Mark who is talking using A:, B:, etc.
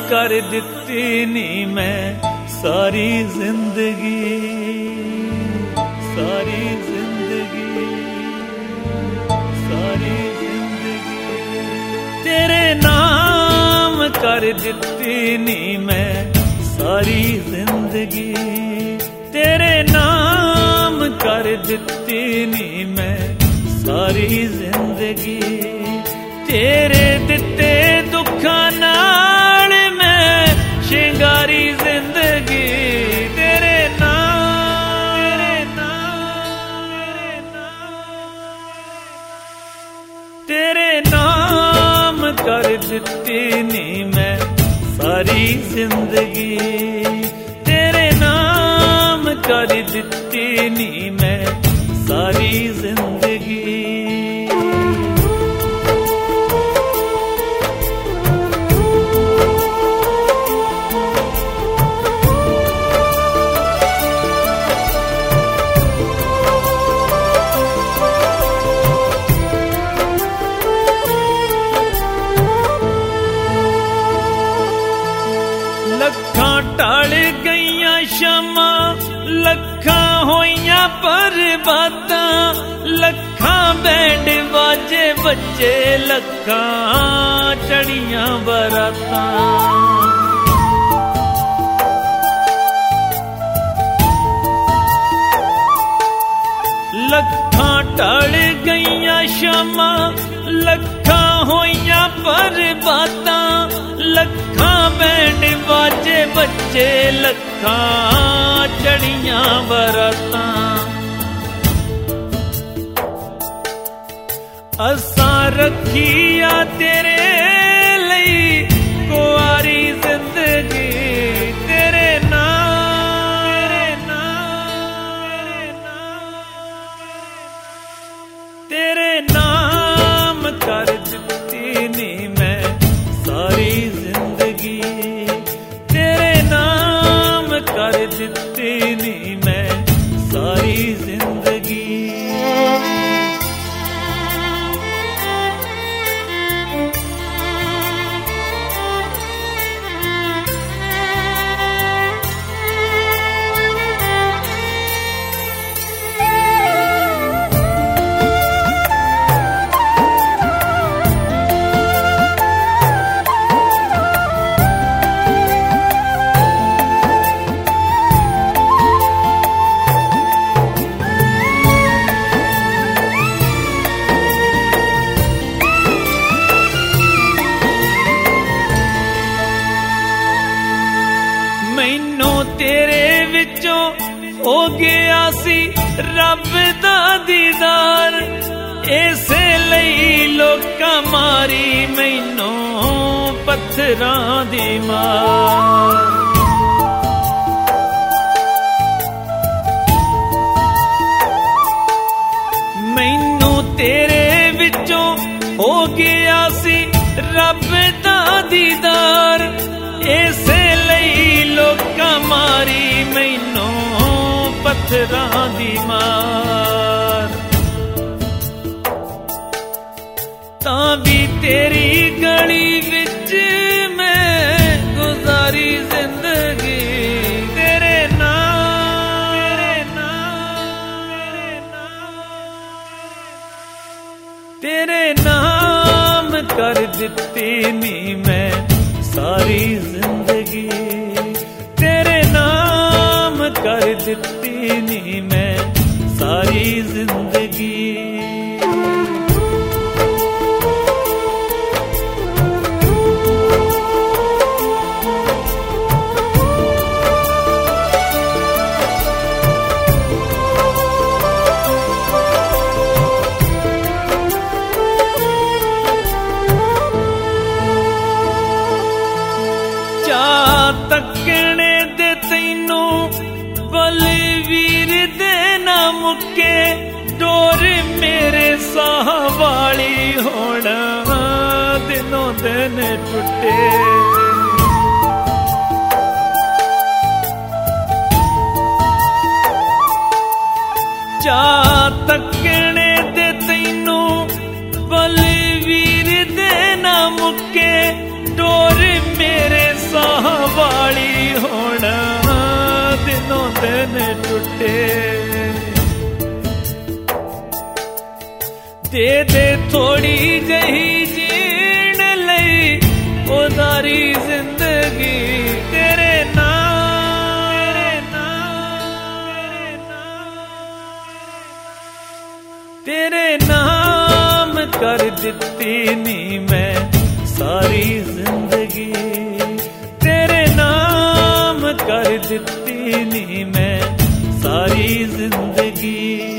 A: कर दिती नी मैं सारी जिंदगी, सारी जिंदगी, सारी जिंदगी तेरे नाम कर दिती नी मैं सारी जिंदगी, तेरे नाम कर दिती नी मैं सारी जिंदगी, तेरे दिते दुखा नाल मैं शिंगारी जिंदगी, तेरे नाम, तेरे नाम, तेरे नाम कर दिती नी मैं सारी जिंदगी, तेरे नाम कर दिती नी मैं सारी जिंदगी। लखां टल गईयां शमा, लखां होइयां बर्बादां, लखां बैंड बाजे बच्चे, लखां चढ़ियां बरातां। लखां टल गईयां शमा, लखां होइयां बर्बादां, लखां बैंड बाजे बच्चे, लखां चढ़ियां बरातां। असां रखिया तेरे लई कुआरी जिंदगी, तेरे नाम, तेरे नाम, तेरे नाम कर दिती नी मैं सारी जिंदगी, तेरे नाम कर दिती नी मैं सारी जिंदगी। मैनू तेरे विचों हो गया सी रब दा दीदार, इसे लई लोकां मारी मैनू पत्थरां दी मार। मैनू तेरे विचों हो गया सी रब दा दीदार, इसे लई लोकां मारी मैनू पत्थरां दी मार। तां भी तेरी गली विच मैं गुजारी जिंदगी, तेरे नाम, तेरे नाम, तेरे नाम कर दिती नी मैं सारी जिंदगी, तेरे नाम कर दिती नी मैं सारी जिंदगी। तकने दे तैनू बलवीर दे ना मुके, डोर मेरे साह वाली होना दिनों दिन टुटे। जा तकने दे तैनू बलवीर दे ना मुके, डोर मेरे साह दे थोड़ी जही जीण लई उदारी जिंदगी तेरे नाम कर दिती नी मैं सारी जिंदगी तेरे नाम कर दिती नी मैं सारी जिंदगी।